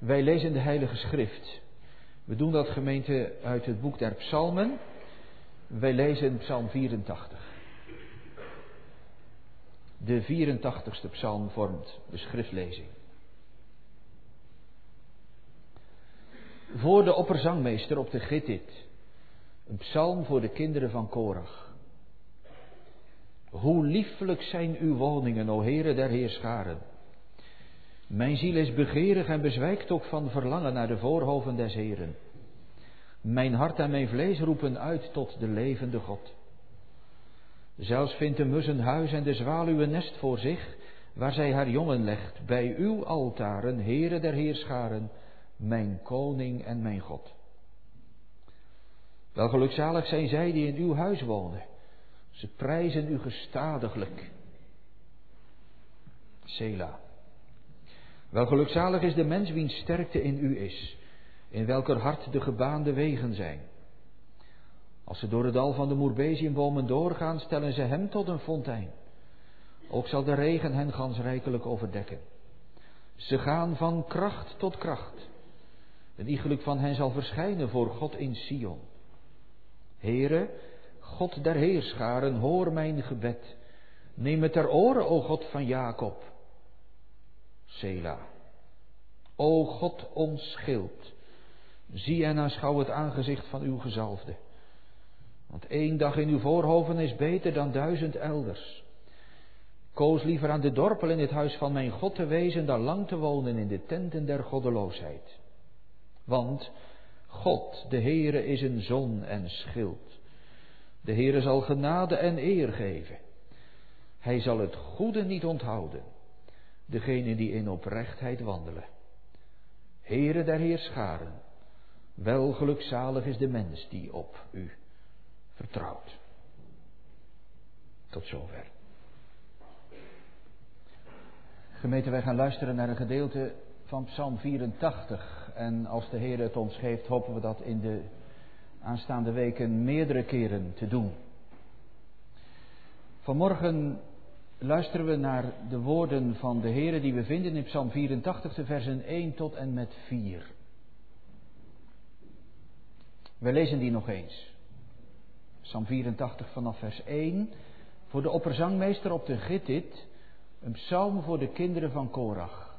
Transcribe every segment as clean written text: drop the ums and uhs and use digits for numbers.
Wij lezen de Heilige Schrift. We doen dat, gemeente, uit het boek der Psalmen. Wij lezen Psalm 84. De 84ste psalm vormt de schriftlezing. Voor de opperzangmeester op de Gittit. Een psalm voor de kinderen van Korach. Hoe lieflijk zijn uw woningen, o Heere der Heerscharen. Mijn ziel is begeerig en bezwijkt ook van verlangen naar de voorhoven des Heeren. Mijn hart en mijn vlees roepen uit tot de levende God. Zelfs vindt de mus een huis en de zwaluw een nest voor zich, waar zij haar jongen legt, bij uw altaren, Heere der Heerscharen, mijn koning en mijn God. Wel gelukzalig zijn zij die in uw huis wonen. Ze prijzen u gestadiglijk. Sela. Wel gelukzalig is de mens wiens sterkte in u is, in welker hart de gebaande wegen zijn. Als ze door het dal van de moerbeziumbomen doorgaan, stellen ze hem tot een fontein. Ook zal de regen hen gansrijkelijk overdekken. Ze gaan van kracht tot kracht. Een iegelijk van hen zal verschijnen voor God in Sion. Heere, God der Heerscharen, hoor mijn gebed. Neem het ter oren, o God van Jacob. Sela. O God, ons schild. Zie en aanschouw het aangezicht van uw gezalfde. Want 1 dag in uw voorhoven is beter dan 1000 elders. Koos liever aan de dorpel in het huis van mijn God te wezen, dan lang te wonen in de tenten der goddeloosheid. Want God, de Heere, is een zon en schild. De Heere zal genade en eer geven. Hij zal het goede niet onthouden, degene die in oprechtheid wandelen. Heere der Heerscharen, wel gelukzalig is de mens die op u vertrouwt. Tot zover. Gemeente, wij gaan luisteren naar een gedeelte van Psalm 84. En als de Heer het ons geeft, hopen we dat in de aanstaande weken meerdere keren te doen. Vanmorgen luisteren we naar de woorden van de Heer die we vinden in Psalm 84, de versen 1 tot en met 4. We lezen die nog eens. Psalm 84 vanaf vers 1. Voor de opperzangmeester op de Gittit. Een psalm voor de kinderen van Korach.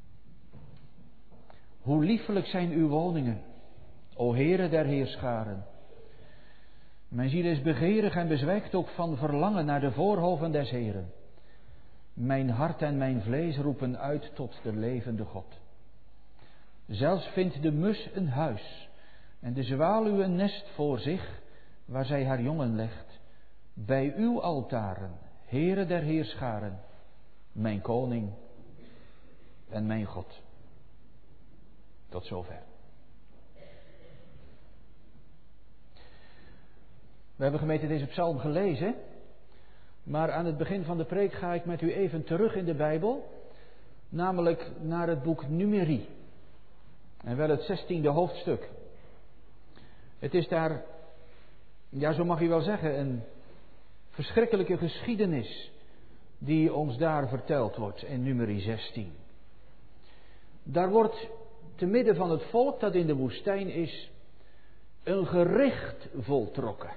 Hoe liefelijk zijn uw woningen, o Heere der Heerscharen. Mijn ziel is begeerig en bezwijkt ook van verlangen naar de voorhoven des Heeren. Mijn hart en mijn vlees roepen uit tot de levende God. Zelfs vindt de mus een huis en de zwaluw een nest voor zich, waar zij haar jongen legt. Bij uw altaren, Heere der Heerscharen, mijn koning en mijn God. Tot zover. We hebben, gemeente, deze psalm gelezen. Maar aan het begin van de preek ga ik met u even terug in de Bijbel. Namelijk naar het boek Numeri. En wel het 16e hoofdstuk. Het is daar, ja, zo mag je wel zeggen, een verschrikkelijke geschiedenis die ons daar verteld wordt in Numeri 16. Daar wordt te midden van het volk dat in de woestijn is, een gericht voltrokken.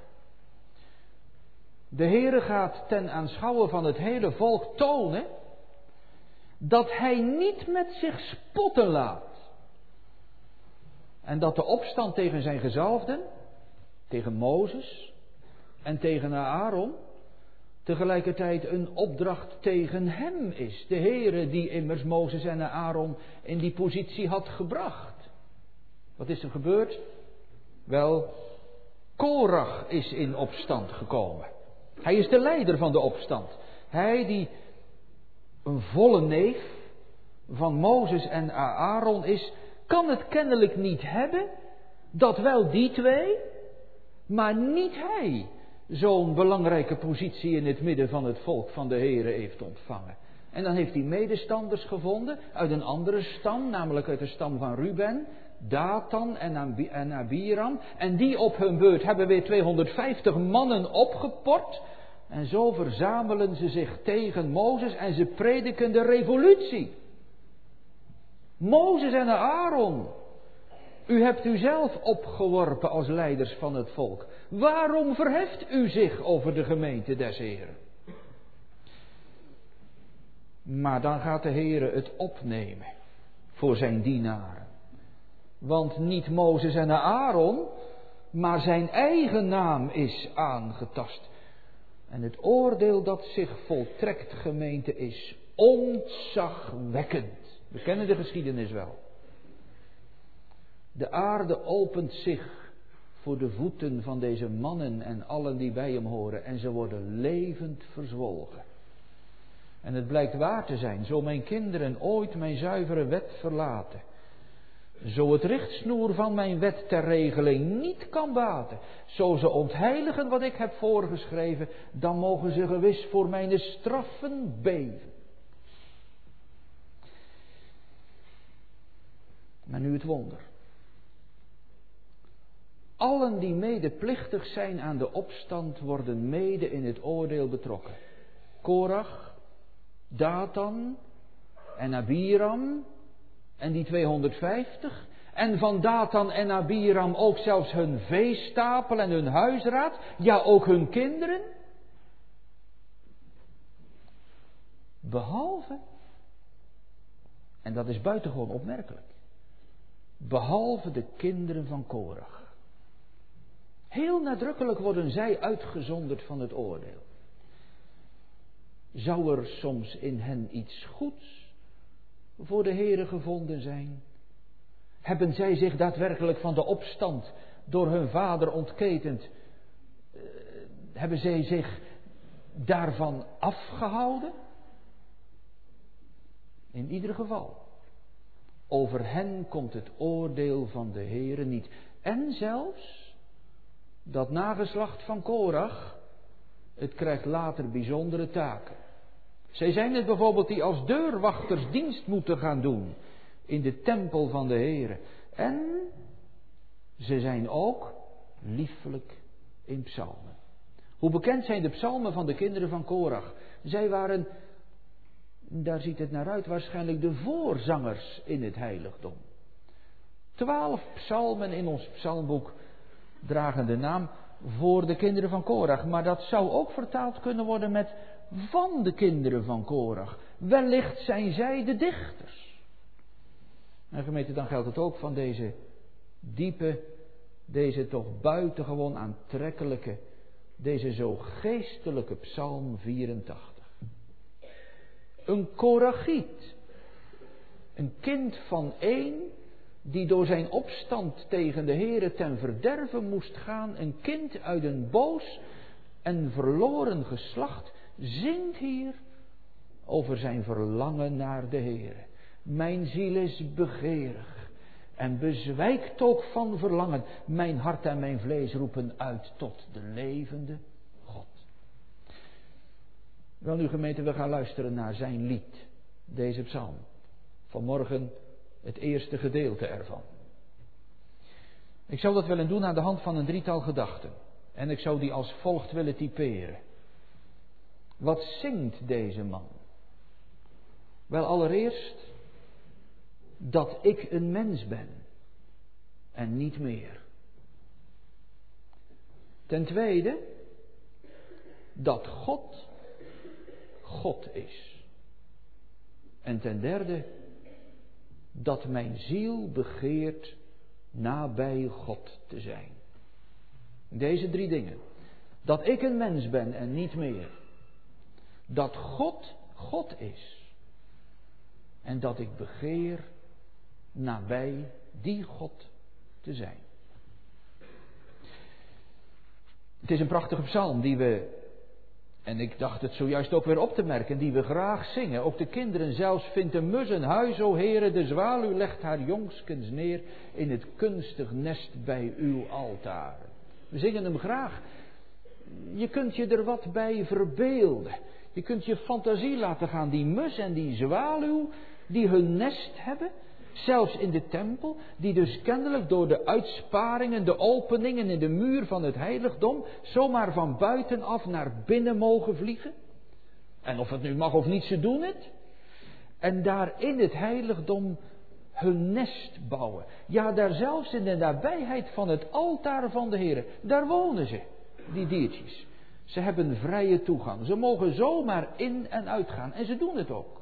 De Heere gaat ten aanschouwen van het hele volk tonen dat hij niet met zich spotten laat. En dat de opstand tegen zijn gezalfden, tegen Mozes en tegen Aaron, tegelijkertijd een opdracht tegen hem is. De Heere die immers Mozes en Aaron in die positie had gebracht. Wat is er gebeurd? Wel, Korach is in opstand gekomen. Hij is de leider van de opstand. Hij die een volle neef van Mozes en Aaron is, kan het kennelijk niet hebben dat wel die twee, maar niet hij zo'n belangrijke positie in het midden van het volk van de Heere heeft ontvangen. En dan heeft hij medestanders gevonden uit een andere stam, namelijk uit de stam van Ruben, Datan en Abiram. En die op hun beurt hebben weer 250 mannen opgepord. En zo verzamelen ze zich tegen Mozes en ze prediken de revolutie. Mozes en Aaron. U hebt u zelf opgeworpen als leiders van het volk. Waarom verheft u zich over de gemeente des Heren? Maar dan gaat de Heere het opnemen voor zijn dienaren. Want niet Mozes en Aaron, maar zijn eigen naam is aangetast. En het oordeel dat zich voltrekt, gemeente, is ontzagwekkend. We kennen de geschiedenis wel. De aarde opent zich voor de voeten van deze mannen en allen die bij hem horen. En ze worden levend verzwolgen. En het blijkt waar te zijn, zo mijn kinderen ooit mijn zuivere wet verlaten. Zo het richtsnoer van mijn wet ter regeling niet kan baten. Zo ze ontheiligen wat ik heb voorgeschreven, dan mogen ze gewis voor mijn straffen beven. Maar nu het wonder. Allen die medeplichtig zijn aan de opstand worden mede in het oordeel betrokken. Korach, Datan en Abiram en die 250. En van Datan en Abiram ook zelfs hun veestapel en hun huisraad. Ja, ook hun kinderen. Behalve, en dat is buitengewoon opmerkelijk, behalve de kinderen van Korach. Heel nadrukkelijk worden zij uitgezonderd van het oordeel. Zou er soms in hen iets goeds voor de Heere gevonden zijn? Hebben zij zich daadwerkelijk van de opstand door hun vader ontketend? Hebben zij zich daarvan afgehouden? In ieder geval, over hen komt het oordeel van de Heere niet. En zelfs dat nageslacht van Korach, het krijgt later bijzondere taken. Zij zijn het bijvoorbeeld die als deurwachters dienst moeten gaan doen in de tempel van de Heere. En ze zijn ook liefelijk in psalmen. Hoe bekend zijn de psalmen van de kinderen van Korach? Zij waren, daar ziet het naar uit, waarschijnlijk de voorzangers in het heiligdom. 12 psalmen in ons psalmboek dragen de naam voor de kinderen van Korach. Maar dat zou ook vertaald kunnen worden met van de kinderen van Korach. Wellicht zijn zij de dichters. En gemeente, dan geldt het ook van deze diepe, deze toch buitengewoon aantrekkelijke, deze zo geestelijke psalm 84. Een Korachiet. Een kind van één die door zijn opstand tegen de Heere ten verderve moest gaan. Een kind uit een boos en verloren geslacht zingt hier over zijn verlangen naar de Heere. Mijn ziel is begeerig en bezwijkt ook van verlangen. Mijn hart en mijn vlees roepen uit tot de levende God. Wel nu gemeente, we gaan luisteren naar zijn lied, deze psalm. Vanmorgen het eerste gedeelte ervan. Ik zou dat willen doen aan de hand van een drietal gedachten. En ik zou die als volgt willen typeren. Wat zingt deze man? Wel allereerst dat ik een mens ben en niet meer. Ten tweede dat God God is. En ten derde dat mijn ziel begeert nabij God te zijn. Deze 3 dingen. Dat ik een mens ben en niet meer. Dat God God is. En dat ik begeer nabij die God te zijn. Het is een prachtige psalm die we, en ik dacht het zojuist ook weer op te merken, die we graag zingen. Ook de kinderen zelfs. Vindt een mus een huis, o Heere, de zwaluw legt haar jongskens neer in het kunstig nest bij uw altaar. We zingen hem graag. Je kunt je er wat bij verbeelden. Je kunt je fantasie laten gaan. Die mus en die zwaluw die hun nest hebben, zelfs in de tempel, die dus kennelijk door de uitsparingen, de openingen in de muur van het heiligdom, zomaar van buitenaf naar binnen mogen vliegen. En of het nu mag of niet, ze doen het. En daar in het heiligdom hun nest bouwen. Ja, daar zelfs in de nabijheid van het altaar van de Heer. Daar wonen ze, die diertjes. Ze hebben vrije toegang. Ze mogen zomaar in en uitgaan. En ze doen het ook.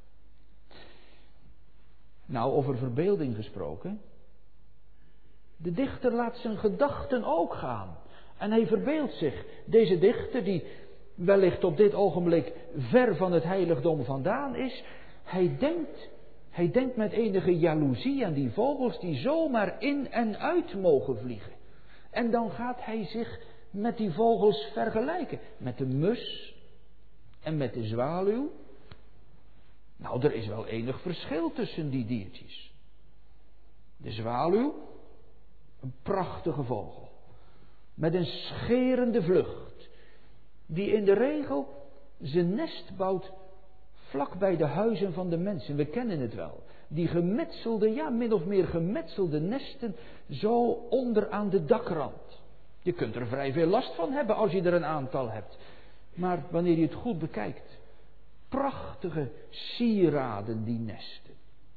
Nou, over verbeelding gesproken. De dichter laat zijn gedachten ook gaan. En hij verbeeldt zich. Deze dichter, die wellicht op dit ogenblik ver van het heiligdom vandaan is. Hij denkt met enige jaloezie aan die vogels die zomaar in en uit mogen vliegen. En dan gaat hij zich met die vogels vergelijken. Met de mus en met de zwaluw. Nou, er is wel enig verschil tussen die diertjes. De zwaluw, een prachtige vogel. Met een scherende vlucht. Die in de regel zijn nest bouwt vlak bij de huizen van de mensen. We kennen het wel. Die gemetselde, ja min of meer gemetselde nesten zo onder aan de dakrand. Je kunt er vrij veel last van hebben als je er een aantal hebt. Maar wanneer je het goed bekijkt. Prachtige sieraden die nesten.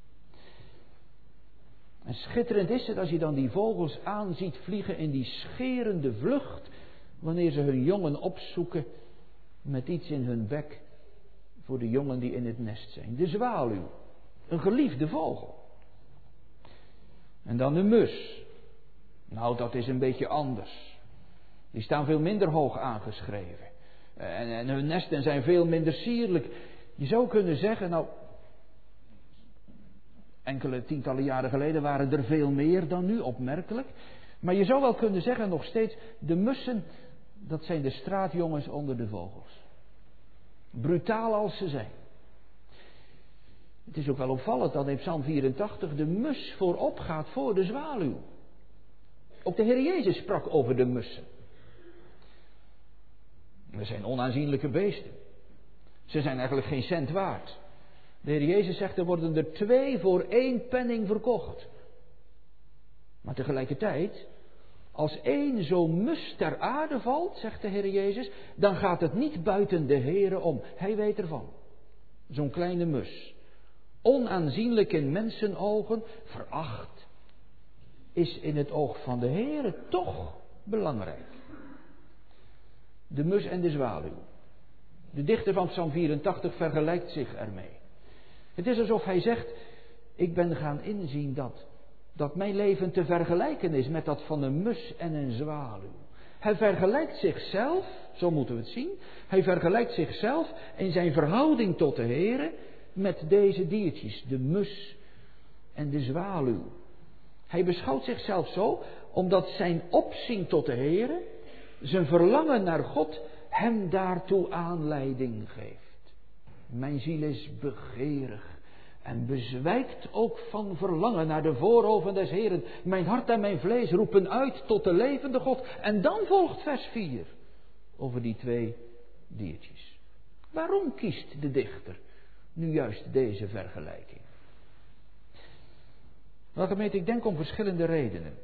En schitterend is het als je dan die vogels aanziet vliegen in die scherende vlucht. Wanneer ze hun jongen opzoeken met iets in hun bek. Voor de jongen die in het nest zijn. De zwaluw. Een geliefde vogel. En dan de mus. Nou, dat is een beetje anders. Die staan veel minder hoog aangeschreven. En hun nesten zijn veel minder sierlijk. Je zou kunnen zeggen, nou, enkele tientallen jaren geleden waren er veel meer dan nu, opmerkelijk. Maar je zou wel kunnen zeggen, nog steeds, de mussen, dat zijn de straatjongens onder de vogels. Brutaal als ze zijn. Het is ook wel opvallend dat in Psalm 84 de mus voorop gaat voor de zwaluw. Ook de Heer Jezus sprak over de mussen. Dat zijn onaanzienlijke beesten. Ze zijn eigenlijk geen cent waard. De Heer Jezus zegt, er worden er 2 voor 1 penning verkocht. Maar tegelijkertijd, als 1 zo'n mus ter aarde valt, zegt de Heer Jezus, dan gaat het niet buiten de Heere om. Hij weet ervan. Zo'n kleine mus. Onaanzienlijk in mensenogen, veracht, is in het oog van de Heere toch belangrijk. De mus en de zwaluw. De dichter van Psalm 84 vergelijkt zich ermee. Het is alsof hij zegt, ik ben gaan inzien dat mijn leven te vergelijken is met dat van een mus en een zwaluw. Hij vergelijkt zichzelf, zo moeten we het zien, hij vergelijkt zichzelf in zijn verhouding tot de Heere met deze diertjes, de mus en de zwaluw. Hij beschouwt zichzelf zo, omdat zijn opzien tot de Heere, zijn verlangen naar God, hem daartoe aanleiding geeft. Mijn ziel is begeerig en bezwijkt ook van verlangen naar de voorhoven des Heeren. Mijn hart en mijn vlees roepen uit tot de levende God. En dan volgt vers 4 over die 2 diertjes. Waarom kiest de dichter nu juist deze vergelijking? Wel gemeente, ik denk om verschillende redenen.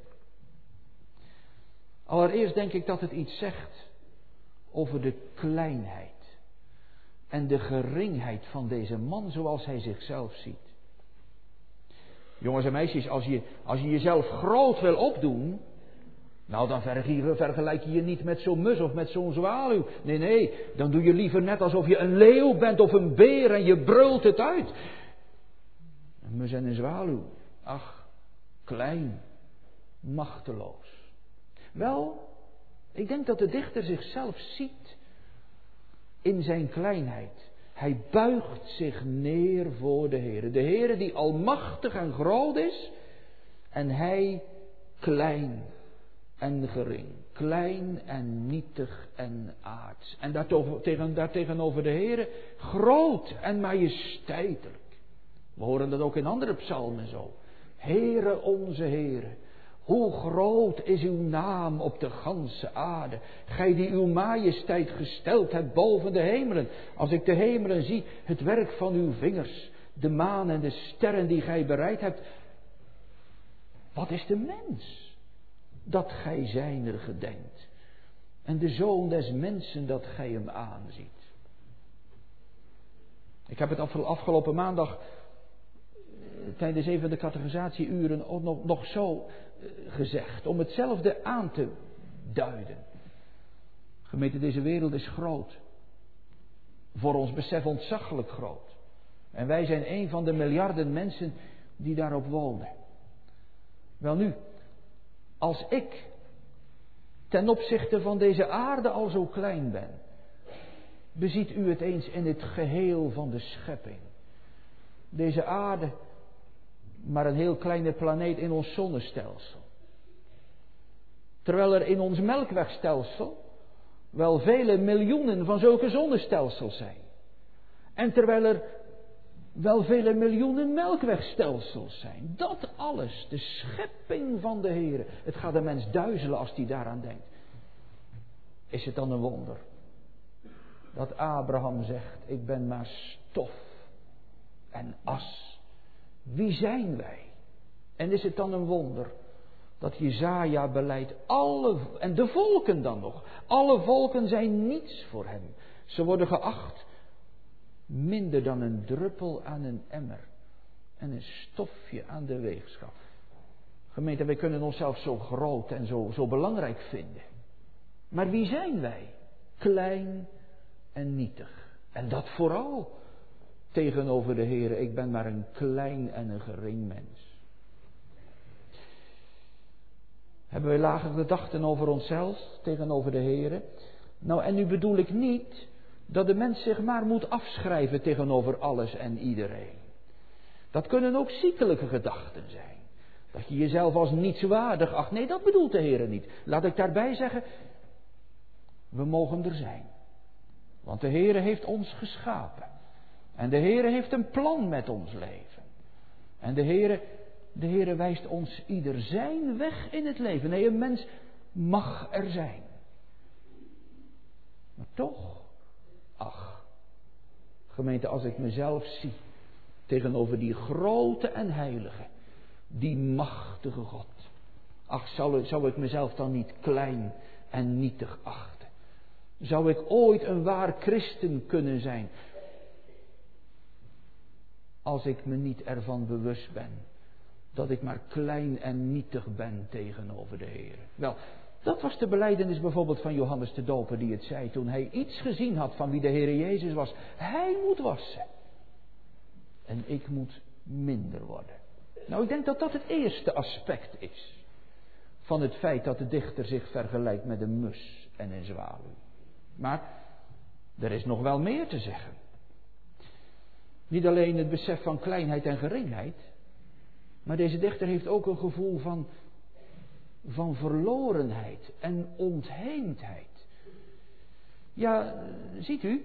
Allereerst denk ik dat het iets zegt over de kleinheid en de geringheid van deze man zoals hij zichzelf ziet. Jongens en meisjes, als je jezelf groot wil opdoen, nou dan vergelijk je je niet met zo'n mus of met zo'n zwaluw. Nee, dan doe je liever net alsof je een leeuw bent of een beer en je brult het uit. Een mus en een zwaluw, ach, klein, machteloos. Wel, ik denk dat de dichter zichzelf ziet in zijn kleinheid. Hij buigt zich neer voor de Heere. De Heere die almachtig en groot is. En hij klein en gering. Klein en nietig en aards. En daartegenover de Heere groot en majesteitelijk. We horen dat ook in andere psalmen zo. Heere onze Heere. Hoe groot is uw naam op de ganse aarde. Gij die uw majesteit gesteld hebt boven de hemelen. Als ik de hemelen zie, het werk van uw vingers. De maan en de sterren die gij bereid hebt. Wat is de mens? Dat gij zijner gedenkt. En de zoon des mensen dat gij hem aanziet. Ik heb het afgelopen maandag tijdens een van de catechisatieuren ook nog zo gezegd. Om hetzelfde aan te duiden. Gemeente, deze wereld is groot. Voor ons besef ontzaglijk groot. En wij zijn een van de miljarden mensen die daarop wonen. Welnu, als ik ten opzichte van deze aarde al zo klein ben, beziet u het eens in het geheel van de schepping. Deze aarde, maar een heel kleine planeet in ons zonnestelsel. Terwijl er in ons melkwegstelsel wel vele miljoenen van zulke zonnestelsels zijn. En terwijl er wel vele miljoenen melkwegstelsels zijn. Dat alles, de schepping van de Heere. Het gaat de mens duizelen als hij daaraan denkt. Is het dan een wonder dat Abraham zegt, ik ben maar stof en as. Wie zijn wij? En is het dan een wonder dat Jesaja beleidt, en de volken dan nog, alle volken zijn niets voor hem. Ze worden geacht minder dan een druppel aan een emmer en een stofje aan de weegschaal. Gemeente, wij kunnen onszelf zo groot en zo belangrijk vinden. Maar wie zijn wij? Klein en nietig. En dat vooral tegenover de Heere. Ik ben maar een klein en een gering mens. Hebben wij lage gedachten over onszelf tegenover de Heere? Nou, en nu bedoel ik niet dat de mens zich maar moet afschrijven tegenover alles en iedereen. Dat kunnen ook ziekelijke gedachten zijn. Dat je jezelf als nietswaardig acht. Nee, dat bedoelt de Heere niet. Laat ik daarbij zeggen, we mogen er zijn. Want de Heere heeft ons geschapen. En de Heere heeft een plan met ons leven. En de Heere wijst ons ieder zijn weg in het leven. Nee, een mens mag er zijn. Maar toch, ach, gemeente, als ik mezelf zie tegenover die grote en heilige, die machtige God. Ach, zou ik mezelf dan niet klein en nietig achten? Zou ik ooit een waar christen kunnen zijn? Als ik me niet ervan bewust ben dat ik maar klein en nietig ben tegenover de Heer. Wel, dat was de belijdenis bijvoorbeeld van Johannes de Doper die het zei toen hij iets gezien had van wie de Heer Jezus was. Hij moet wassen. En ik moet minder worden. Nou, ik denk dat dat het eerste aspect is van het feit dat de dichter zich vergelijkt met een mus en een zwaluw. Maar er is nog wel meer te zeggen. Niet alleen het besef van kleinheid en geringheid, maar deze dichter heeft ook een gevoel van verlorenheid en ontheemdheid. Ja, ziet u,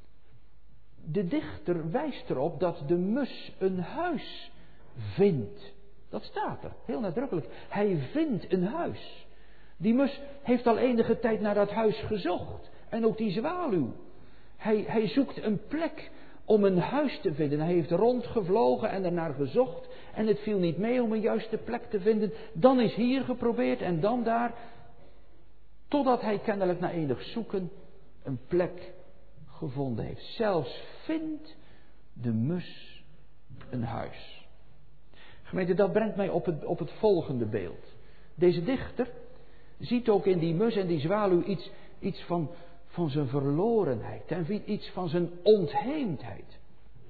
de dichter wijst erop dat de mus een huis vindt. Dat staat er, heel nadrukkelijk. Hij vindt een huis. Die mus heeft al enige tijd naar dat huis gezocht. En ook die zwaluw. Hij zoekt een plek om een huis te vinden. Hij heeft rondgevlogen en ernaar gezocht. En het viel niet mee om een juiste plek te vinden. Dan is hier geprobeerd en dan daar. Totdat hij kennelijk na enig zoeken een plek gevonden heeft. Zelfs vindt de mus een huis. Gemeente, dat brengt mij op het volgende beeld. Deze dichter ziet ook in die mus en die zwaluw iets van zijn verlorenheid. En iets van zijn ontheemdheid.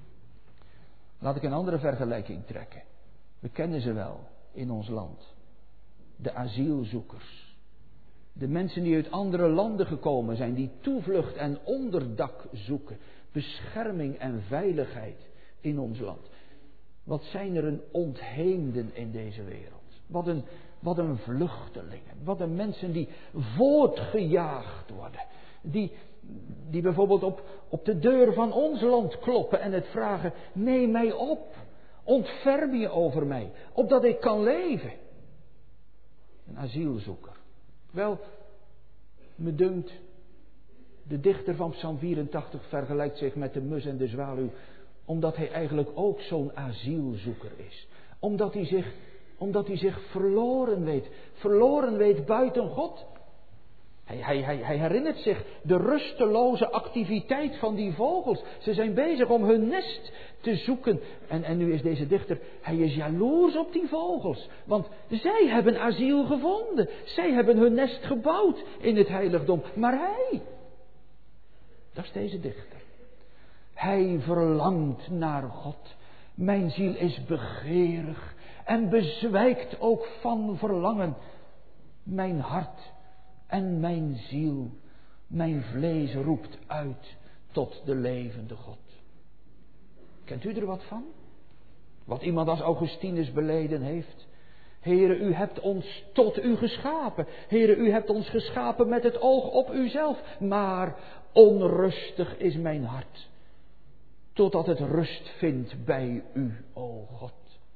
Laat ik een andere vergelijking trekken. We kennen ze wel in ons land. De asielzoekers. De mensen die uit andere landen gekomen zijn. Die toevlucht en onderdak zoeken. Bescherming en veiligheid in ons land. Wat zijn er een ontheemden in deze wereld. Wat een vluchtelingen. Wat een mensen die voortgejaagd worden. Die bijvoorbeeld op de deur van ons land kloppen en het vragen. Neem mij op. Ontferm je over mij. Opdat ik kan leven. Een asielzoeker. Wel, me dunkt, de dichter van Psalm 84 vergelijkt zich met de mus en de zwaluw. Omdat hij eigenlijk ook zo'n asielzoeker is. Omdat hij zich verloren weet. Verloren weet buiten God. Hij herinnert zich de rusteloze activiteit van die vogels. Ze zijn bezig om hun nest te zoeken. En nu is deze dichter, hij is jaloers op die vogels. Want zij hebben asiel gevonden. Zij hebben hun nest gebouwd in het heiligdom. Maar hij, dat is deze dichter. Hij verlangt naar God. Mijn ziel is begeerig en bezwijkt ook van verlangen. Mijn hart en mijn ziel, mijn vlees roept uit tot de levende God. Kent u er wat van? Wat iemand als Augustinus beleden heeft. Heere, u hebt ons tot u geschapen. Heere, u hebt ons geschapen met het oog op uzelf. Maar onrustig is mijn hart, totdat het rust vindt bij u, o God.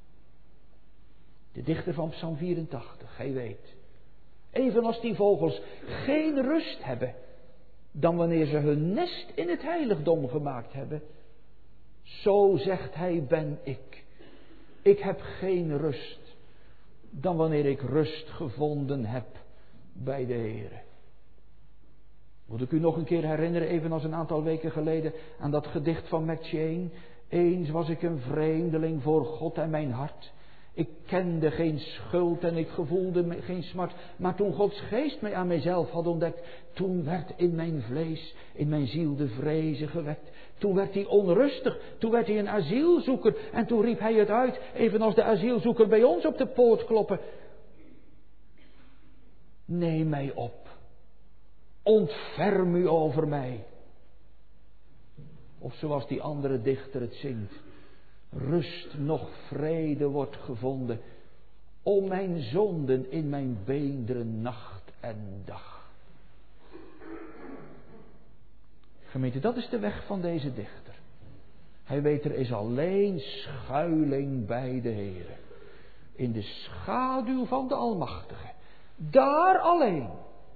De dichter van Psalm 84, hij weet. Evenals die vogels geen rust hebben dan wanneer ze hun nest in het heiligdom gemaakt hebben. Zo zegt hij, ben ik. Ik heb geen rust dan wanneer ik rust gevonden heb bij de Heere. Moet ik u nog een keer herinneren, evenals een aantal weken geleden, aan dat gedicht van McChain. Eens was ik een vreemdeling voor God en mijn hart. Ik kende geen schuld en ik gevoelde geen smart. Maar toen Gods geest mij aan mijzelf had ontdekt, toen werd in mijn vlees, in mijn ziel de vreze gewekt. Toen werd hij onrustig, toen werd hij een asielzoeker. En toen riep hij het uit, evenals de asielzoeker bij ons op de poort kloppen. Neem mij op, ontferm u over mij. Of zoals die andere dichter het zingt. Rust nog vrede wordt gevonden om mijn zonden in mijn beenderen nacht en dag. Gemeente, dat is de weg van deze dichter. Hij weet, er is alleen schuiling bij de Heere. In de schaduw van de Almachtige. Daar alleen.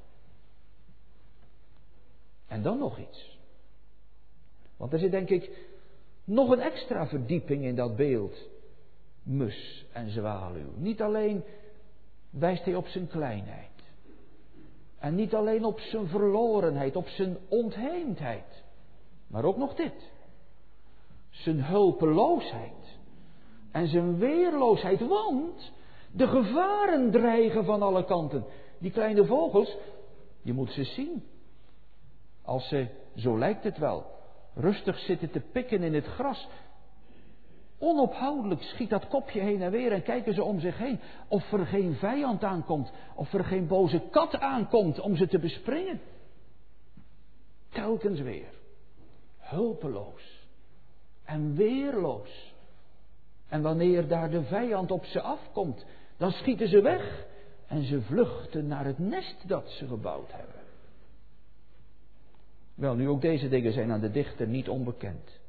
En dan nog iets. Want er zit denk ik nog een extra verdieping in dat beeld. Mus en zwaluw. Niet alleen wijst hij op zijn kleinheid. En niet alleen op zijn verlorenheid, op zijn ontheemdheid. Maar ook nog dit. Zijn hulpeloosheid. En zijn weerloosheid. Want de gevaren dreigen van alle kanten. Die kleine vogels, je moet ze zien. Als ze, zo lijkt het wel, rustig zitten te pikken in het gras. Onophoudelijk schiet dat kopje heen en weer en kijken ze om zich heen. Of er geen vijand aankomt. Of er geen boze kat aankomt om ze te bespringen. Telkens weer. Hulpeloos. En weerloos. En wanneer daar de vijand op ze afkomt, dan schieten ze weg. En ze vluchten naar het nest dat ze gebouwd hebben. Wel, nu ook deze dingen zijn aan de dichter niet onbekend.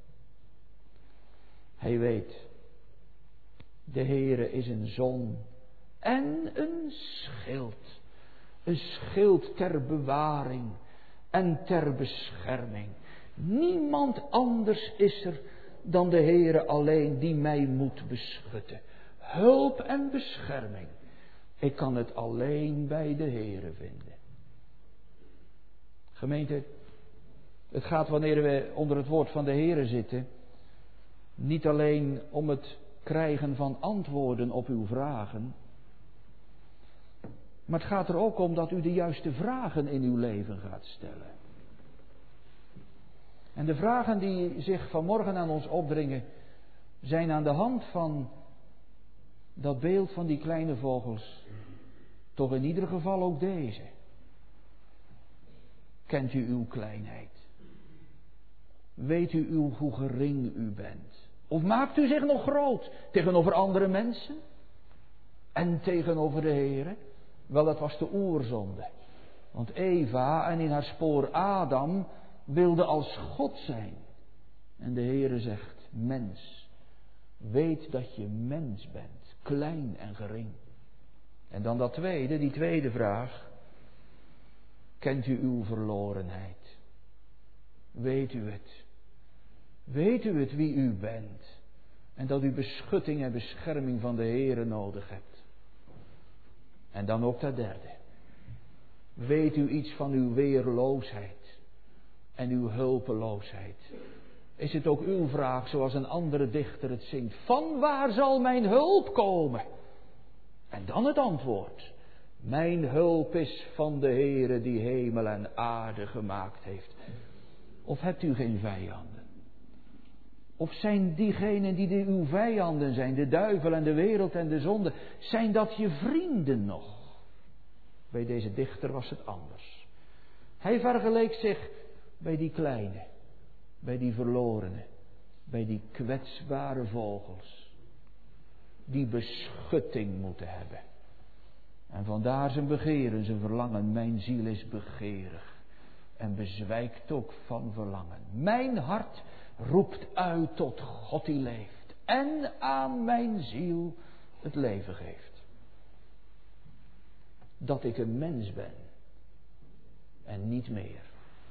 Hij weet, de Heere is een zon en een schild. Een schild ter bewaring en ter bescherming. Niemand anders is er dan de Heere alleen die mij moet beschutten. Hulp en bescherming. Ik kan het alleen bij de Heere vinden. Gemeente, het gaat wanneer we onder het woord van de Heere zitten, niet alleen om het krijgen van antwoorden op uw vragen, maar het gaat er ook om dat u de juiste vragen in uw leven gaat stellen. En de vragen die zich vanmorgen aan ons opdringen, zijn aan de hand van dat beeld van die kleine vogels, toch in ieder geval ook deze. Kent u uw kleinheid? Weet u hoe gering u bent? Of maakt u zich nog groot tegenover andere mensen? En tegenover de Heere? Wel, dat was de oerzonde. Want Eva en in haar spoor Adam wilde als God zijn. En de Heere zegt, mens, weet dat je mens bent, klein en gering. En dan dat tweede, die tweede vraag. Kent u uw verlorenheid? Weet u het? Weet u het wie u bent? En dat u beschutting en bescherming van de Heere nodig hebt. En dan ook dat derde. Weet u iets van uw weerloosheid en uw hulpeloosheid? Is het ook uw vraag, zoals een andere dichter het zingt? Van waar zal mijn hulp komen? En dan het antwoord. Mijn hulp is van de Heere die hemel en aarde gemaakt heeft. Of hebt u geen vijanden? Of zijn diegenen die uw vijanden zijn, de duivel en de wereld en de zonde, zijn dat je vrienden nog? Bij deze dichter was het anders. Hij vergeleek zich bij die kleine, bij die verlorene, bij die kwetsbare vogels, die beschutting moeten hebben. En vandaar zijn begeren, zijn verlangen. Mijn ziel is begeerig en bezwijkt ook van verlangen. Mijn hart roept uit tot God die leeft en aan mijn ziel het leven geeft. Dat ik een mens ben en niet meer.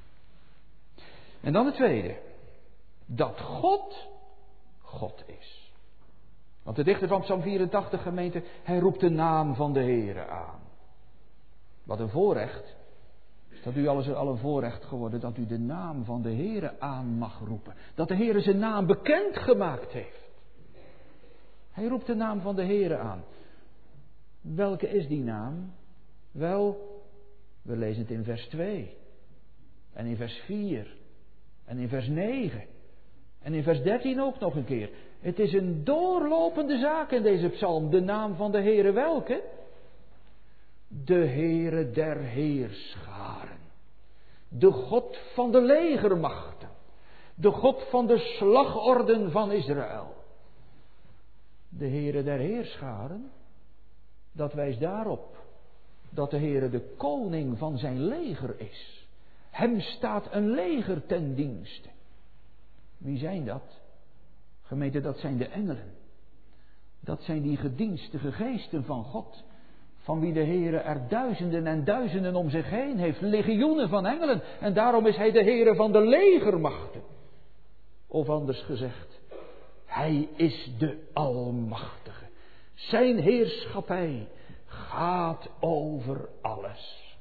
En dan het tweede. Dat God God is. Want de dichter van Psalm 84, gemeente, hij roept de naam van de Heere aan. Wat een voorrecht. Is dat u al een voorrecht geworden dat u de naam van de Heere aan mag roepen. Dat de Heere zijn naam bekend gemaakt heeft. Hij roept de naam van de Heere aan. Welke is die naam? Wel, we lezen het in vers 2. En in vers 4. En in vers 9. En in vers 13 ook nog een keer. Het is een doorlopende zaak in deze psalm. De naam van de Heere welke? De Heere der heerscharen. De God van de legermachten. De God van de slagorden van Israël. De Heere der heerscharen. Dat wijst daarop dat de Heere de koning van zijn leger is. Hem staat een leger ten dienste. Wie zijn dat? Gemeente, dat zijn de engelen. Dat zijn die gedienstige geesten van God. Van wie de Heere er duizenden en duizenden om zich heen heeft. Legioenen van engelen. En daarom is hij de Heere van de legermachten. Of anders gezegd. Hij is de Almachtige. Zijn heerschappij gaat over alles.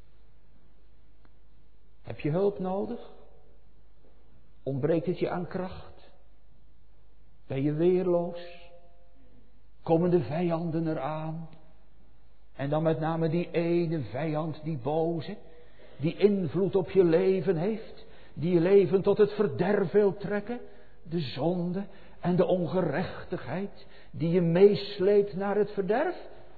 Heb je hulp nodig? Ontbreekt het je aan kracht? Ben je weerloos? Komen de vijanden eraan? En dan met name die ene vijand, die boze, die invloed op je leven heeft, die je leven tot het verderf wil trekken, de zonde en de ongerechtigheid, die je meesleept naar het verderf.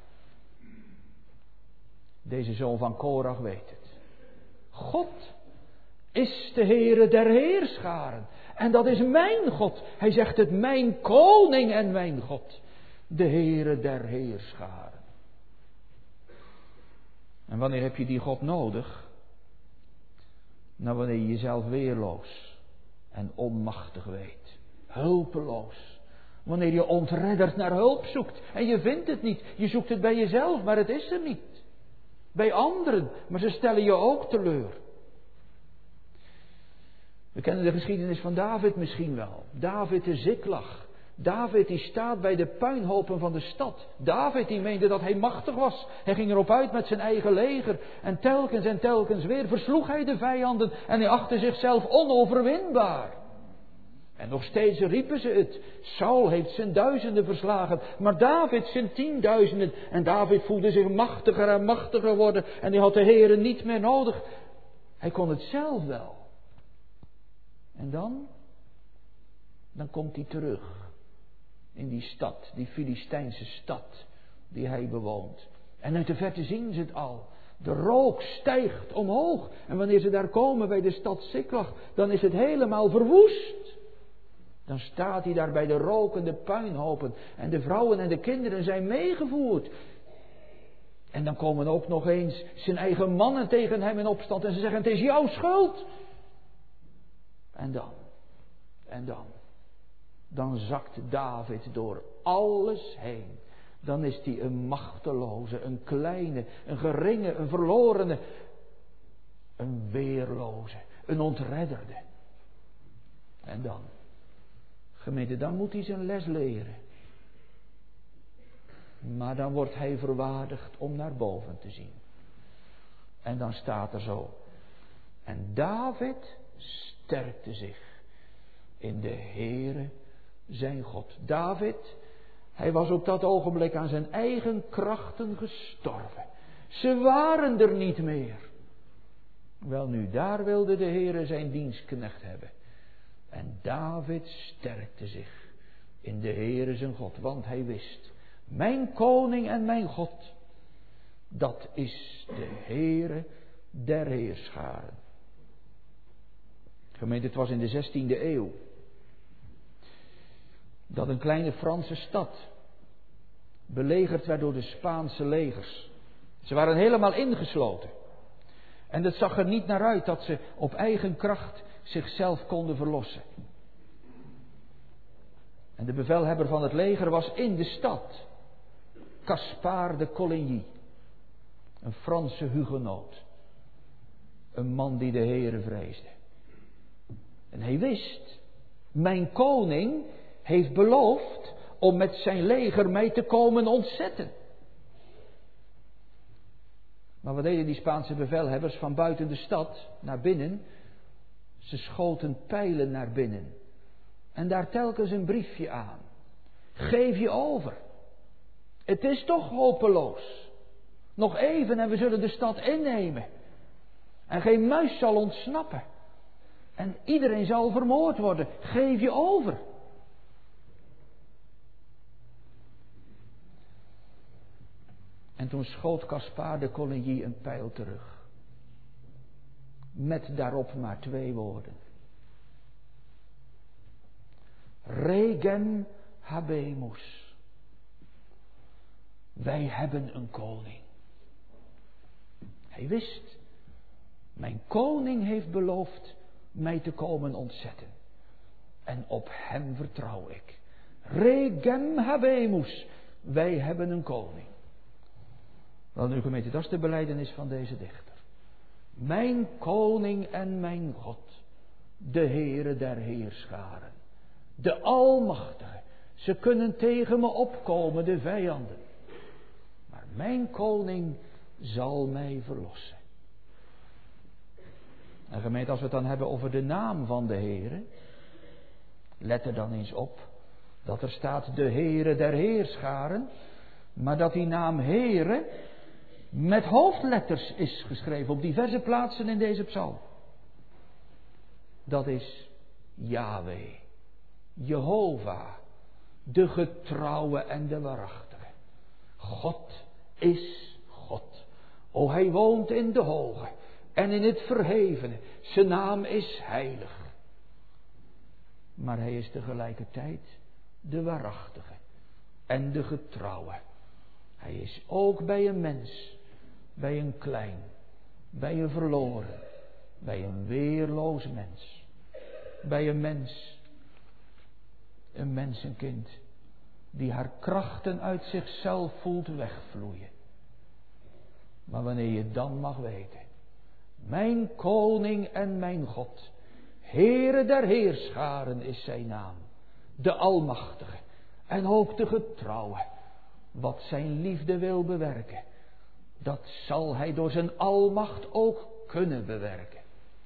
Deze zoon van Korach weet het. God is de Heere der heerscharen. En dat is mijn God. Hij zegt het, mijn koning en mijn God. De Heere der heerscharen. En wanneer heb je die God nodig? Nou, wanneer je jezelf weerloos en onmachtig weet. Hulpeloos. Wanneer je ontredderd naar hulp zoekt. En je vindt het niet. Je zoekt het bij jezelf, maar het is er niet. Bij anderen, maar ze stellen je ook teleur. We kennen de geschiedenis van David misschien wel. David de Ziklag. David die staat bij de puinhopen van de stad. David die meende dat hij machtig was. Hij ging erop uit met zijn eigen leger. En telkens weer versloeg hij de vijanden. En hij achtte zichzelf onoverwinbaar. En nog steeds riepen ze het. Saul heeft zijn duizenden verslagen. Maar David zijn 10.000. En David voelde zich machtiger en machtiger worden. En hij had de Heere niet meer nodig. Hij kon het zelf wel. En dan komt hij terug. In die stad, die Filistijnse stad die hij bewoont. En uit de verte zien ze het al. De rook stijgt omhoog. En wanneer ze daar komen bij de stad Ziklag, dan is het helemaal verwoest. Dan staat hij daar bij de rokende puinhopen. En de vrouwen en de kinderen zijn meegevoerd. En dan komen ook nog eens zijn eigen mannen tegen hem in opstand. En ze zeggen, het is jouw schuld. En dan zakt David door alles heen. Dan is hij een machteloze, een kleine, een geringe, een verlorene, een weerloze, een ontredderde. En dan, gemeente, dan moet hij zijn les leren. Maar dan wordt hij verwaardigd om naar boven te zien. En dan staat er zo. En David sterkte zich in de Heere zijn God. David, hij was op dat ogenblik aan zijn eigen krachten gestorven. Ze waren er niet meer. Welnu, daar wilde de Heere zijn dienstknecht hebben. En David sterkte zich in de Heere zijn God. Want hij wist, mijn koning en mijn God, dat is de Heere der heerscharen. Gemeente, het was in de 16e eeuw. Dat een kleine Franse stad belegerd werd door de Spaanse legers. Ze waren helemaal ingesloten. En het zag er niet naar uit dat ze op eigen kracht zichzelf konden verlossen. En de bevelhebber van het leger was in de stad. Caspar de Coligny. Een Franse hugenoot. Een man die de Heere vreesde. En hij wist, mijn koning heeft beloofd om met zijn leger mij te komen ontzetten. Maar wat deden die Spaanse bevelhebbers van buiten de stad naar binnen? Ze schoten pijlen naar binnen. En daar telkens een briefje aan. Geef je over. Het is toch hopeloos. Nog even en we zullen de stad innemen. En geen muis zal ontsnappen. En iedereen zal vermoord worden. Geef je over. En toen schoot Caspar de Coligny een pijl terug. Met daarop maar 2 woorden. Regem habemus. Wij hebben een koning. Hij wist, mijn koning heeft beloofd mij te komen ontzetten. En op hem vertrouw ik. Regem habemus. Wij hebben een koning. Wel nu gemeente, dat is de belijdenis van deze dichter. Mijn koning en mijn God, de Heere der heerscharen, de Almachtige. Ze kunnen tegen me opkomen, de vijanden. Maar mijn koning zal mij verlossen. En gemeente, als we het dan hebben over de naam van de Heere, let er dan eens op dat er staat de Heere der heerscharen, maar dat die naam Heere met hoofdletters is geschreven op diverse plaatsen in deze psalm. Dat is Yahweh, Jehovah, de getrouwe en de waarachtige. God is God. O, hij woont in de hoge en in het verhevene. Zijn naam is heilig. Maar hij is tegelijkertijd de waarachtige en de getrouwe. Hij is ook bij een mens, bij een klein, bij een verloren, bij een weerloos mens. Bij een mens, een mensenkind, die haar krachten uit zichzelf voelt wegvloeien. Maar wanneer je dan mag weten, mijn koning en mijn God, Heere der heerscharen is zijn naam, de Almachtige en ook de getrouwe. Wat zijn liefde wil bewerken, dat zal hij door zijn almacht ook kunnen bewerken.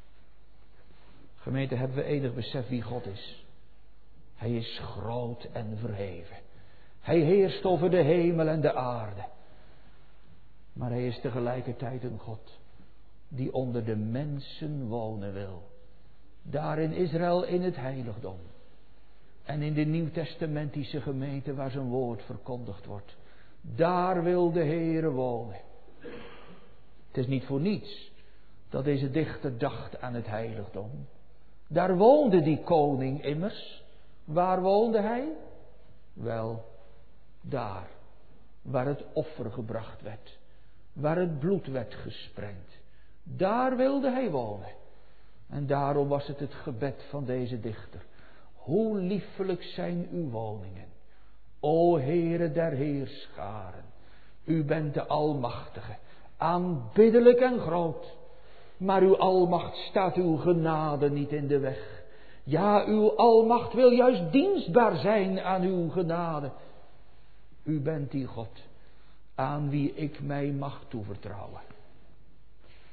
Gemeente, hebben we enig besef wie God is. Hij is groot en verheven. Hij heerst over de hemel en de aarde. Maar hij is tegelijkertijd een God die onder de mensen wonen wil. Daar in Israël in het heiligdom. En in de nieuwtestamentische gemeente waar zijn woord verkondigd wordt. Daar wil de Heere wonen. Het is niet voor niets dat deze dichter dacht aan het heiligdom. Daar woonde die koning immers. Waar woonde hij? Wel, daar waar het offer gebracht werd. Waar het bloed werd gesprengd. Daar wilde hij wonen. En daarom was het gebed van deze dichter. Hoe liefelijk zijn uw woningen. O Heere der heerscharen. U bent de Almachtige. Aanbiddelijk en groot. Maar uw almacht staat uw genade niet in de weg. Ja, uw almacht wil juist dienstbaar zijn aan uw genade. U bent die God aan wie ik mij mag toevertrouwen.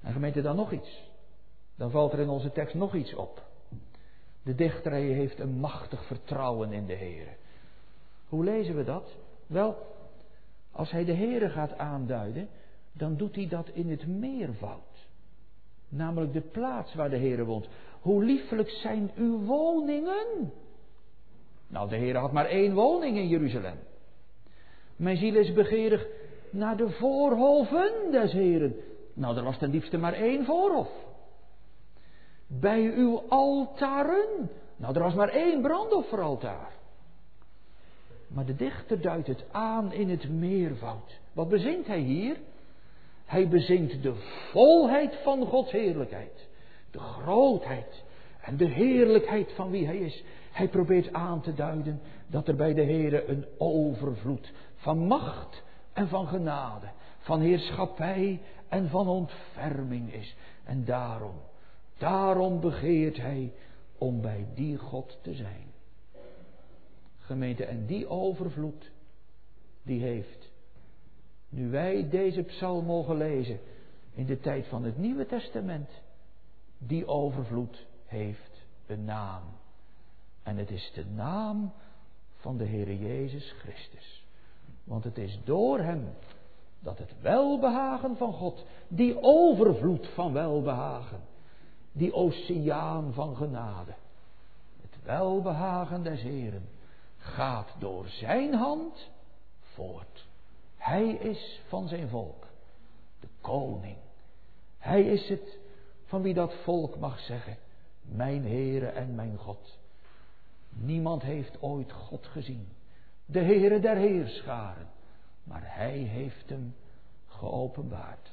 En gemeente, dan nog iets. Dan valt er in onze tekst nog iets op. De dichter heeft een machtig vertrouwen in de Heere. Hoe lezen we dat? Wel, als hij de Heere gaat aanduiden, dan doet hij dat in het meervoud. Namelijk de plaats waar de Heere woont. Hoe liefelijk zijn uw woningen. Nou, de Heere had maar 1 woning in Jeruzalem. Mijn ziel is begeerig naar de voorhoven des Heeren. Nou, er was ten diepste maar 1 voorhof. Bij uw altaren. Nou, er was maar 1 brandofferaltaar. Maar de dichter duidt het aan in het meervoud. Wat bezingt hij hier? Hij bezingt de volheid van Gods heerlijkheid. De grootheid en de heerlijkheid van wie hij is. Hij probeert aan te duiden dat er bij de Heere een overvloed van macht en van genade, van heerschappij en van ontferming is. En daarom begeert hij om bij die God te zijn. Gemeente, en die overvloed, die heeft, nu wij deze psalm mogen lezen in de tijd van het Nieuwe Testament, die overvloed heeft een naam. En het is de naam van de Heere Jezus Christus. Want het is door hem dat het welbehagen van God, die overvloed van welbehagen, die oceaan van genade, het welbehagen des Heeren, gaat door zijn hand voort. Hij is van zijn volk, de koning. Hij is het van wie dat volk mag zeggen, mijn Heere en mijn God. Niemand heeft ooit God gezien, de Heere der heerscharen, maar hij heeft hem geopenbaard.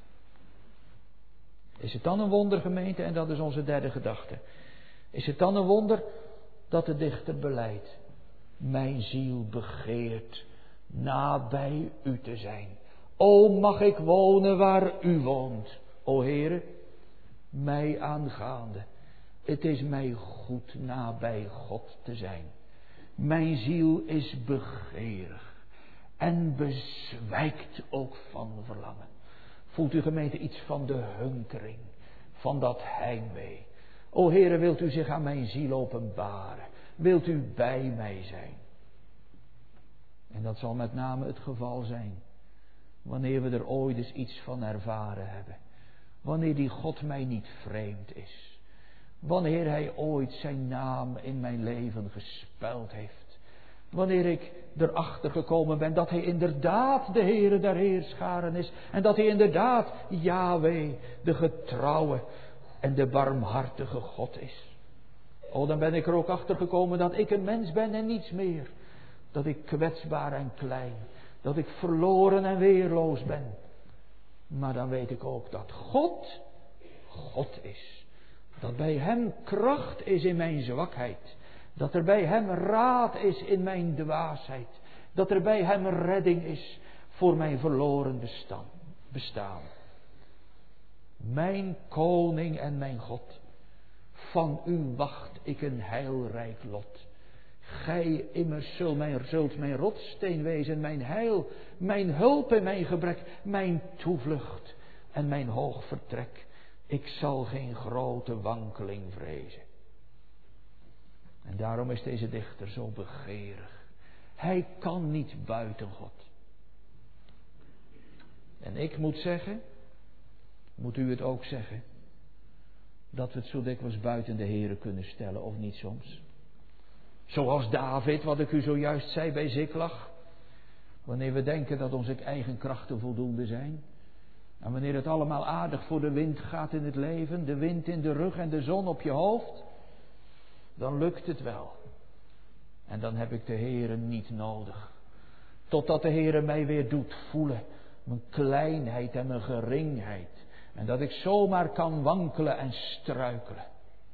Is het dan een wonder, gemeente, en dat is onze derde gedachte. Is het dan een wonder dat de dichter belijdt, mijn ziel begeert nabij u te zijn. O, mag ik wonen waar u woont, o Heere, mij aangaande. Het is mij goed nabij God te zijn. Mijn ziel is begeerig en bezwijkt ook van verlangen. Voelt u, gemeente, iets van de hunkering, van dat heimwee? O Heere, wilt u zich aan mijn ziel openbaren? Wilt u bij mij zijn? En dat zal met name het geval zijn wanneer we er ooit eens iets van ervaren hebben. Wanneer die God mij niet vreemd is. Wanneer hij ooit zijn naam in mijn leven gespeld heeft. Wanneer ik erachter gekomen ben dat hij inderdaad de Heere der heerscharen is. En dat hij inderdaad Yahweh, de getrouwe en de barmhartige God is. Oh, dan ben ik er ook achter gekomen dat ik een mens ben en niets meer. Dat ik kwetsbaar en klein. Dat ik verloren en weerloos ben. Maar dan weet ik ook dat God is. Dat bij hem kracht is in mijn zwakheid. Dat er bij hem raad is in mijn dwaasheid. Dat er bij hem redding is voor mijn verloren bestaan. Mijn koning en mijn God. Van u wacht ik een heilrijk lot. Gij immers zult mijn rotssteen wezen, mijn heil, mijn hulp in mijn gebrek, mijn toevlucht en mijn hoog vertrek. Ik zal geen grote wankeling vrezen. En daarom is deze dichter zo begeerig. Hij kan niet buiten God. En ik moet zeggen, moet u het ook zeggen, dat we het zo dikwijls buiten de Heere kunnen stellen, of niet soms? Zoals David, wat ik u zojuist zei bij Ziklag. Wanneer we denken dat onze eigen krachten voldoende zijn. En wanneer het allemaal aardig voor de wind gaat in het leven. De wind in de rug en de zon op je hoofd. Dan lukt het wel. En dan heb ik de Heere niet nodig. Totdat de Heere mij weer doet voelen. Mijn kleinheid en mijn geringheid. En dat ik zomaar kan wankelen en struikelen.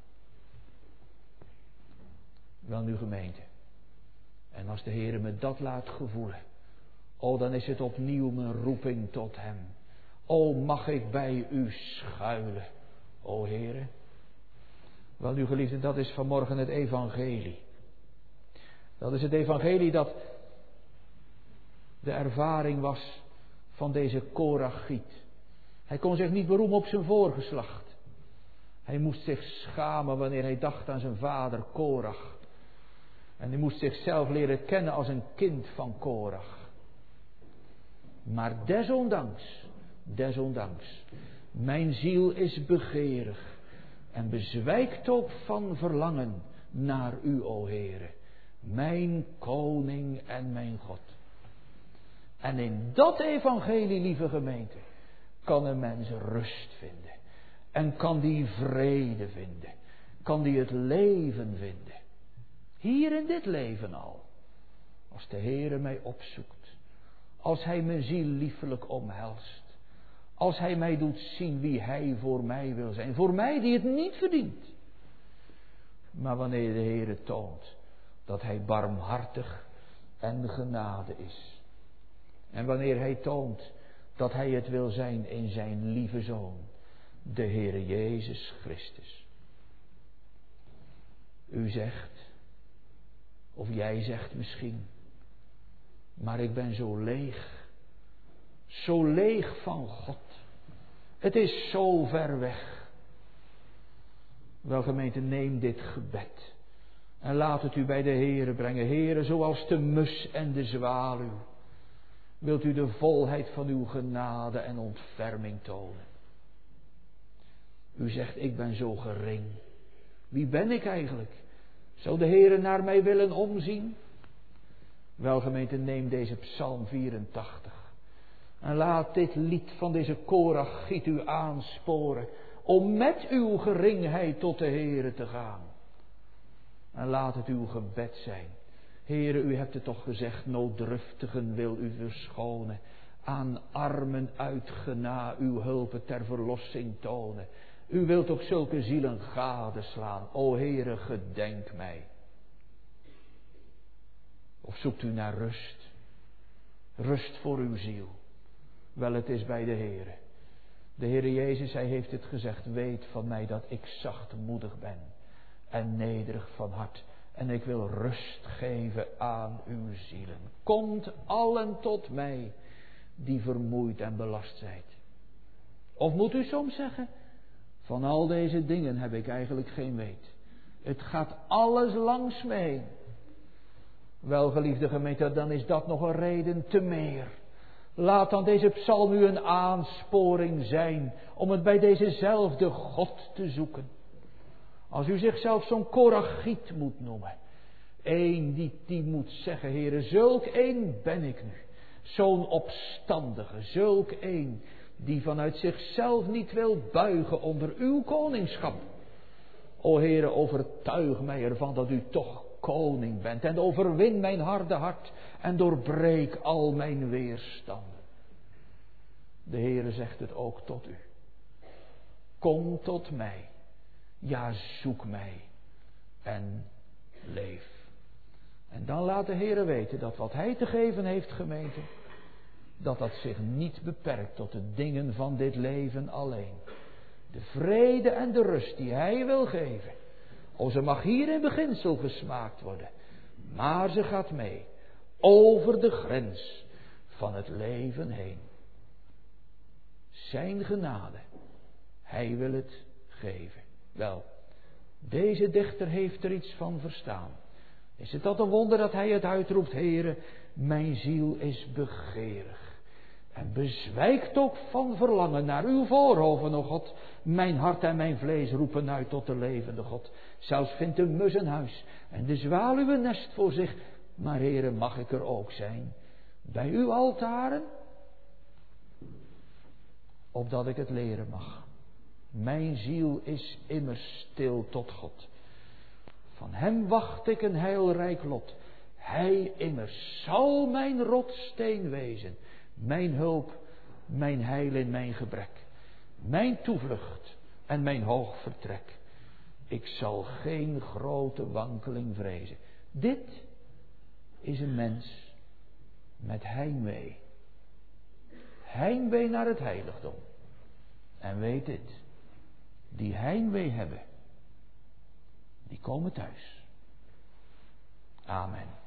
Wel nu, gemeente. En als de Heere me dat laat gevoelen. Oh, dan is het opnieuw mijn roeping tot hem. Oh, mag ik bij u schuilen, o Heere. Wel nu, geliefden, dat is vanmorgen het evangelie. Dat is het evangelie dat de ervaring was van deze Korachiet. Hij kon zich niet beroemen op zijn voorgeslacht. Hij moest zich schamen wanneer hij dacht aan zijn vader Korach. En hij moest zichzelf leren kennen als een kind van Korach. Maar desondanks, mijn ziel is begeerig en bezwijkt ook van verlangen naar u, o Heere, mijn koning en mijn God. En in dat evangelie, lieve gemeente, kan een mens rust vinden. En kan die vrede vinden. Kan die het leven vinden. Hier in dit leven al. Als de Heere mij opzoekt. Als Hij mijn ziel liefelijk omhelst. Als Hij mij doet zien wie Hij voor mij wil zijn. Voor mij die het niet verdient. Maar wanneer de Heere toont dat Hij barmhartig en genade is. En wanneer Hij toont dat Hij het wil zijn in zijn lieve Zoon. De Heere Jezus Christus. U zegt, of jij zegt misschien, maar ik ben zo leeg. Zo leeg van God. Het is zo ver weg. Wel gemeente, neem dit gebed. En laat het u bij de Heere brengen. Heere, zoals de mus en de zwaluw. Wilt u de volheid van uw genade en ontferming tonen. U zegt, ik ben zo gering. Wie ben ik eigenlijk? Zou de Heere naar mij willen omzien? Wel gemeente, neem deze Psalm 84. En laat dit lied van deze Korachiet u aansporen. Om met uw geringheid tot de Heere te gaan. En laat het uw gebed zijn. Heere, u hebt het toch gezegd, nooddruftigen wil u verschonen. Aan armen uitgena uw hulpen ter verlossing tonen. U wilt ook zulke zielen gadeslaan. O Heere, gedenk mij. Of zoekt u naar rust? Rust voor uw ziel. Wel, het is bij de Heere. De Heere Jezus, Hij heeft het gezegd. Weet van mij dat ik zachtmoedig ben. En nederig van hart. En ik wil rust geven aan uw zielen. Komt allen tot mij die vermoeid en belast zijt. Of moet u soms zeggen, van al deze dingen heb ik eigenlijk geen weet. Het gaat alles langs me heen. Wel, geliefde gemeente, dan is dat nog een reden te meer. Laat dan deze psalm u een aansporing zijn om het bij dezezelfde God te zoeken. Als u zichzelf zo'n Korachiet moet noemen. Eén die moet zeggen, Heere, zulk één ben ik nu. Zo'n opstandige, zulk één die vanuit zichzelf niet wil buigen onder uw koningschap. O Heere, overtuig mij ervan dat u toch koning bent. En overwin mijn harde hart en doorbreek al mijn weerstanden. De Heere zegt het ook tot u. Kom tot mij. Ja, zoek mij. En leef. En dan laat de Heere weten dat wat Hij te geven heeft, gemeente, dat zich niet beperkt tot de dingen van dit leven alleen. De vrede en de rust die Hij wil geven. O, ze mag hier in beginsel gesmaakt worden. Maar ze gaat mee. Over de grens van het leven heen. Zijn genade. Hij wil het geven. Wel, deze dichter heeft er iets van verstaan. Is het dat een wonder dat hij het uitroept, Heere, mijn ziel is begeerig. En bezwijkt ook van verlangen naar uw voorhoven, o God. Mijn hart en mijn vlees roepen uit tot de levende God. Zelfs vindt de mus een huis en de zwaluw een nest voor zich. Maar Heere, mag ik er ook zijn bij uw altaren? Opdat ik het leren mag. Mijn ziel is immers stil tot God. Van hem wacht ik een heilrijk lot. Hij immers zal mijn rotsteen wezen. Mijn hulp, mijn heil in mijn gebrek. Mijn toevlucht en mijn hoog vertrek. Ik zal geen grote wankeling vrezen. Dit is een mens met heimwee. Heimwee naar het heiligdom. En weet dit. Die heimwee hebben. Die komen thuis. Amen.